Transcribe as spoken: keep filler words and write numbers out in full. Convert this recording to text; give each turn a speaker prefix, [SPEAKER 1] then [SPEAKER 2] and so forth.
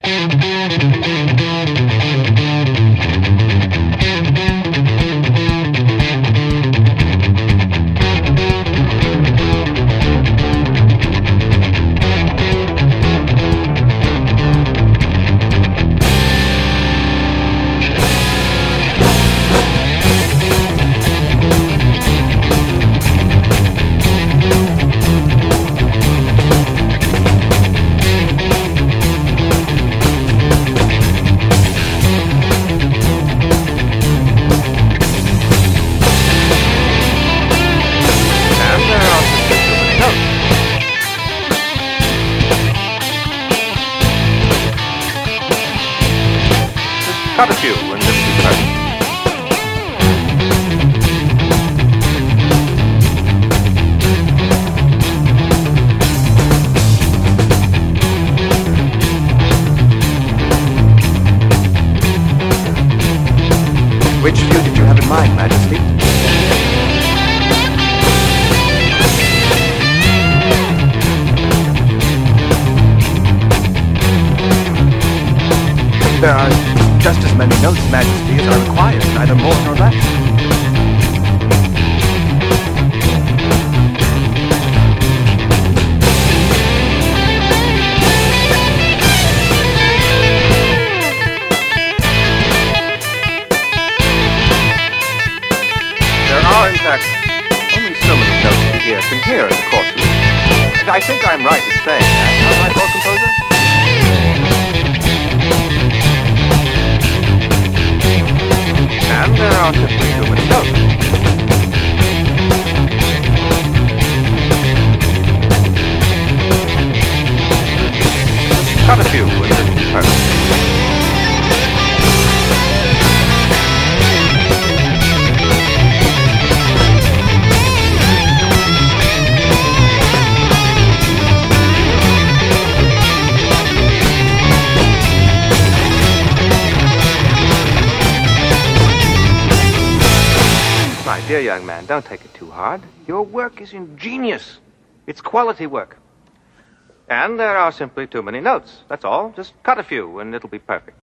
[SPEAKER 1] Cut a few and this will be perfect.
[SPEAKER 2] Which view did you have in mind, Majesty? There are just as many notes, Majesty, as are required, neither more nor less.
[SPEAKER 1] There are, in fact, only so many notes the ear can hear in the course room. And I think I'm right in saying that, am I, Lord Composer? And there are simply too many notes. Cut a few and this will be perfect. My dear young man, don't take it too hard. Your work is ingenious. It's quality work. And there are simply too many notes. That's all. Just cut a few and it'll be perfect.